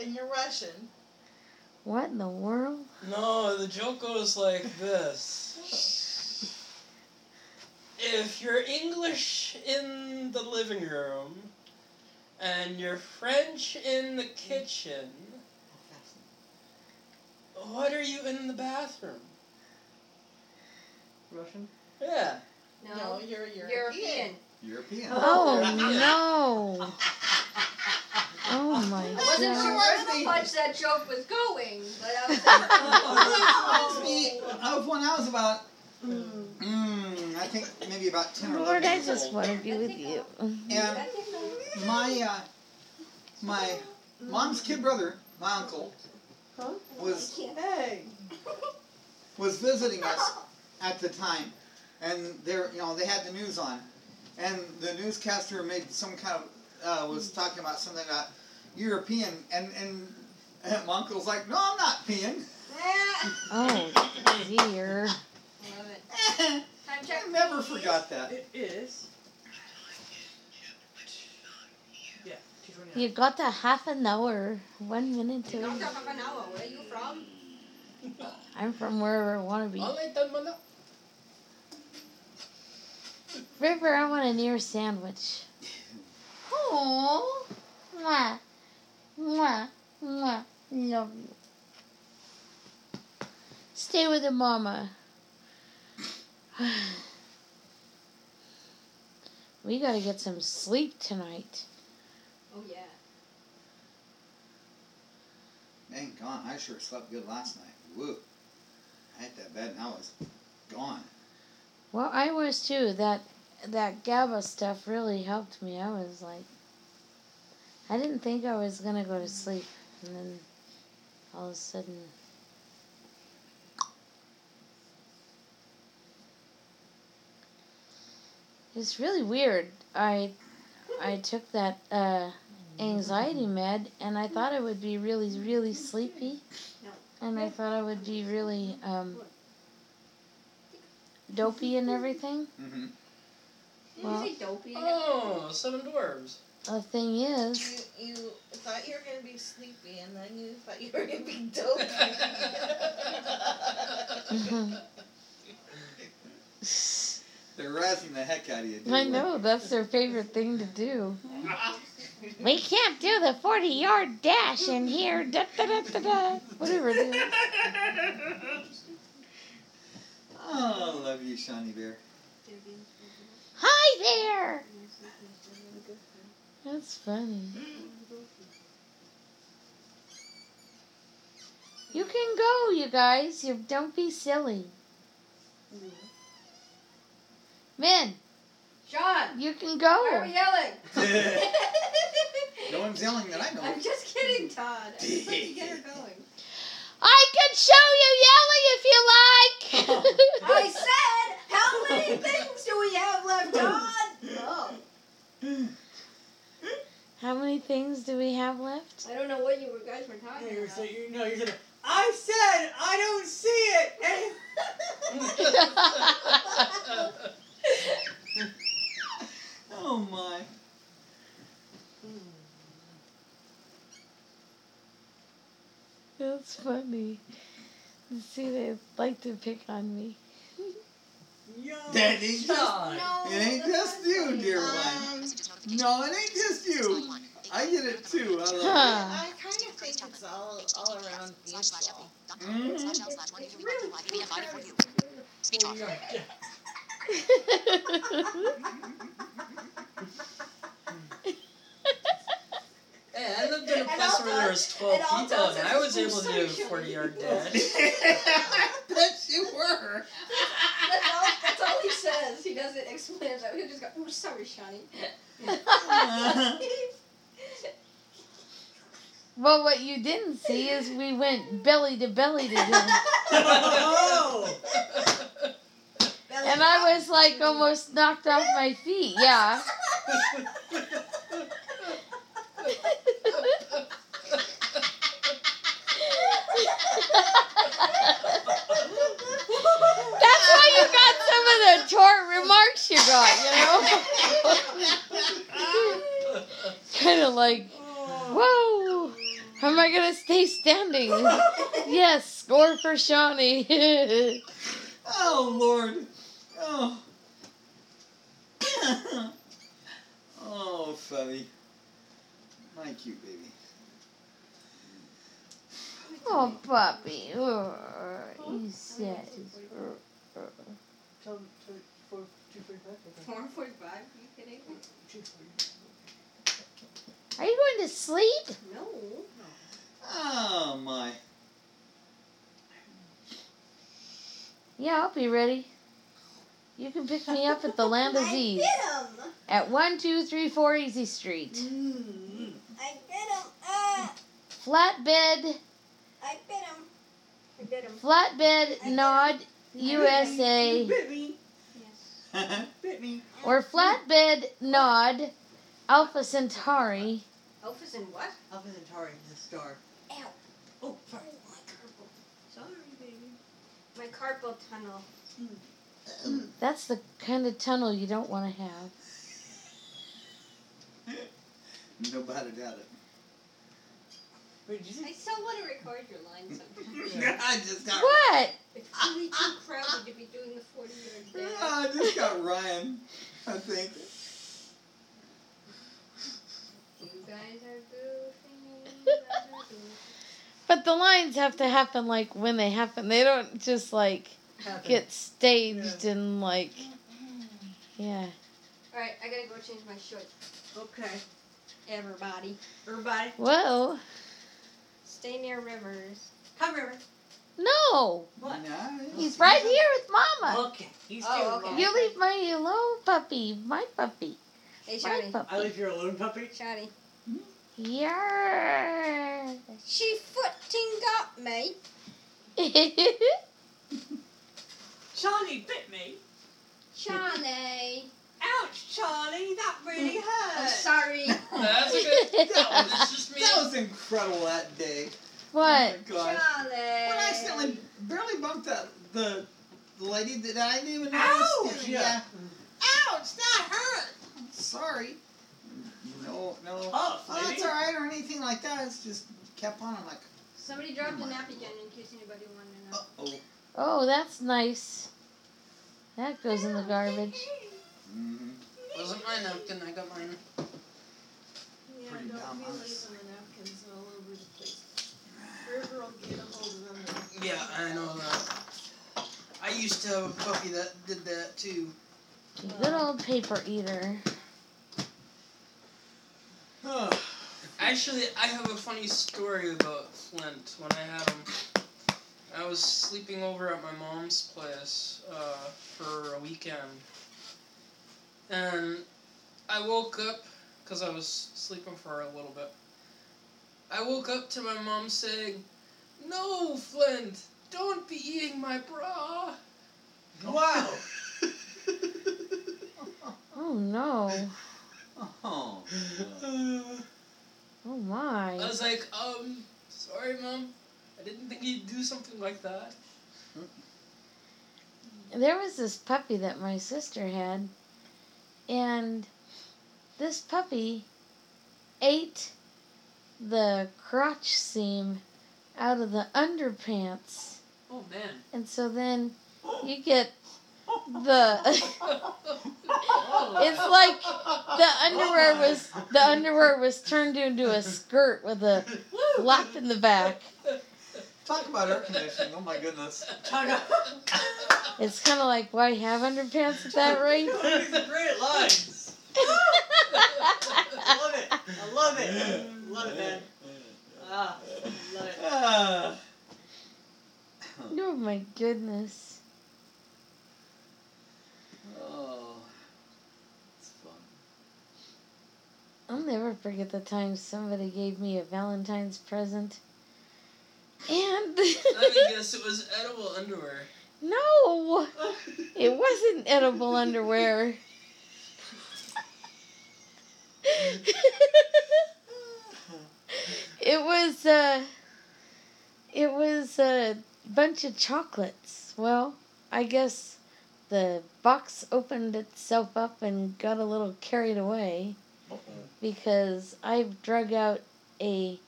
and you're Russian. What in the world? No, the joke goes like this. If you're English in the living room and you're French in the kitchen, what are you in the bathroom? Russian? Yeah. No, you're European. European. Oh, no. Oh, my I wasn't God. sure where the punch that joke was going, but I was Reminds me of when I was about, I think maybe about 10 or 11 Lord, I years just old. want to be with you. And my mom's kid brother, my uncle, was visiting us at the time, and they had the news on, and the newscaster made some kind of was talking about something about European, and my uncle's like, no, I'm not peeing. Oh, dear. Love it. Time check. I never forgot that. It is. Yeah, 2:29. You got a half an hour. 1 minute You don't to. talk half an hour. Where are you from? I'm from wherever I want to be. River, I want an ear sandwich. Oh, mwah, mwah, mwah. Love you. Stay with the mama. We gotta get some sleep tonight. Oh, yeah. Dang, gone. I sure slept good last night. Woo. I hit that bed and I was gone. Well, I was too. That GABA stuff really helped me. I was like, I didn't think I was gonna go to sleep, and then all of a sudden, it's really weird. I took that anxiety med, and I thought I would be really, really sleepy, and I thought I would be really dopey and everything. Mm-hmm. Did you say dopey? Oh, Seven Dwarves. The thing is, You thought you were going to be sleepy, and then you thought you were going to be dopey. They're razzing the heck out of you. I know, that's their favorite thing to do. We can't do the 40-yard dash in here. Da, da, da, da, da. Whatever it is. Oh, love you, Shawnee Bear. Hi there! That's funny. You can go, you guys. You don't be silly. Min, Sean! you can Why are go. we yelling? No one's yelling that I know. I'm just kidding, Todd. I just like to get her going. I can show you yelling if you like. I said, how many things do we have left, Todd? Oh. How many things do we have left? I don't know what you guys were talking You're about. saying, I said I don't see it. Oh, my. That's funny. See, they like to pick on me. That ain't just, No. it ain't just you, dear one. No, it ain't just you. I get it too. I love Huh. I kind of think it's all around beautiful. Speech off. Hey, I lived in a place where there was 12 people, and I was able to do a 40-yard dash. Bet you were. That's all he says. He doesn't explain it. He'll just go, oh, sorry, Shawnee. Well, what you didn't see is we went belly to belly together. Oh! And I was like almost knocked off my feet. Yeah. That's why you got some of the tort remarks you got, you know? Kind of like, whoa, Am I gonna stay standing? Yes, score for Shawnee. Oh, Lord. Oh. Oh, Febby. My cute baby. Oh, puppy. He says. Tell him 2:45. 4:45? Are you kidding? Are you going to sleep? No. Oh, my. Yeah, I'll be ready. You can pick me up at the Land of I Z's get him. at 1234 Easy Street. I get him. Flatbed, I bit him. I bit him. Flatbed Nod You USA, bit me. Yes. Bit me. or Flatbed Nod Alpha Centauri. Alphas and what? Alpha Centauri, the star. Ow. Oh, sorry. My carpal. Sorry, baby. My carpal tunnel. That's the kind of tunnel you don't want to have. Nobody doubt it. Wait, did you I say? still want to record your lines sometimes. I just got. What? It's really too crowded to be doing the 40-yard dash. I just got Ryan, I think. You guys are goofing. You guys are goofing. But the lines have to happen like when they happen. They don't just like get staged and like, yeah. Alright, I gotta go change my shorts. Okay. Everybody. Everybody, Whoa. Stay near rivers. come River. No. What? Nice. He's right here with Mama. Okay. He's Oh, still okay. wrong. You leave my alone puppy. My puppy. Hey, My Shawty. I puppy. leave your alone puppy. Shawty. Yeah. She footing got me. Charlie bit me. Shawnee. Ouch, Charlie, that really hurt. I'm sorry. That's okay. That It's just me. That was incredible that day. What? Oh my gosh. Shawnee. When I accidentally barely bumped the lady that I didn't even know Ouch! was standing. Yeah. Ouch! That hurt. I'm sorry. No. Oh, Oh, that's all right or anything like that. It's just kept on. I'm like, Somebody dropped a napkin in case anybody wanted to know. oh. Oh, that's nice. That goes in the garbage. Mm-hmm. Wasn't my napkin. I got mine. Yeah, Pretty don't dumb, be huh? leaving the napkins all over the place. River will get a hold of them. Yeah, I know that. I used to have a puppy that did that too. Good old paper eater. Actually, I have a funny story about Flint. When I had him, I was sleeping over at my mom's place for a weekend. And I woke up, because I was sleeping for a little bit. I woke up to my mom saying, "No, Flint, don't be eating my bra." Wow. Oh no. Oh. Oh my. I was like, sorry, Mom. I didn't think you'd do something like that. There was this puppy that my sister had, and this puppy ate the crotch seam out of the underpants. Oh man. And so then you get the it's like the underwear was turned into a skirt with a flap in the back. Talk about air conditioning. Oh my goodness. It's kind of like, why have underpants at that rate? These are great lines. I love it. I love it. Love it, man. Ah, love it. Ah. Oh my goodness. Oh. It's fun. I'll never forget the time somebody gave me a Valentine's present. And Let me guess, it was edible underwear. no, it wasn't edible underwear. It was a bunch of chocolates. Well, I guess the box opened itself up and got a little carried away because I've drug out a